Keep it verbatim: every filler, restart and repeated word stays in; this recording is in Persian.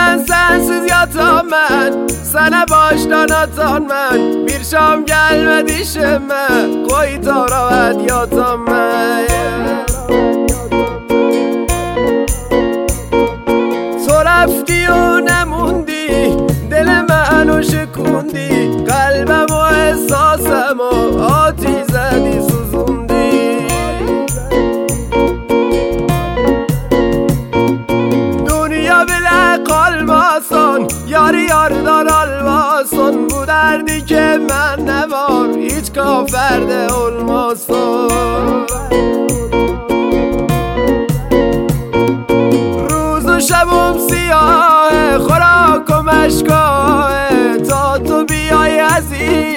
sen sensiz yatamam, sana baştan atan ben. Bir şam gelmedi işime, koy taravet yatamam. تو رفتی و نموندی، دل منو شکوندی، قلبم و احساسم و آتی زدی سوزوندی. دنیا بله قلباسان، یاری یاردار almasın. Bu derdi ki ben ne var, hiç kaferde olmasın. شبم سیاه خوراک و مشکاه، تا تو بیای از این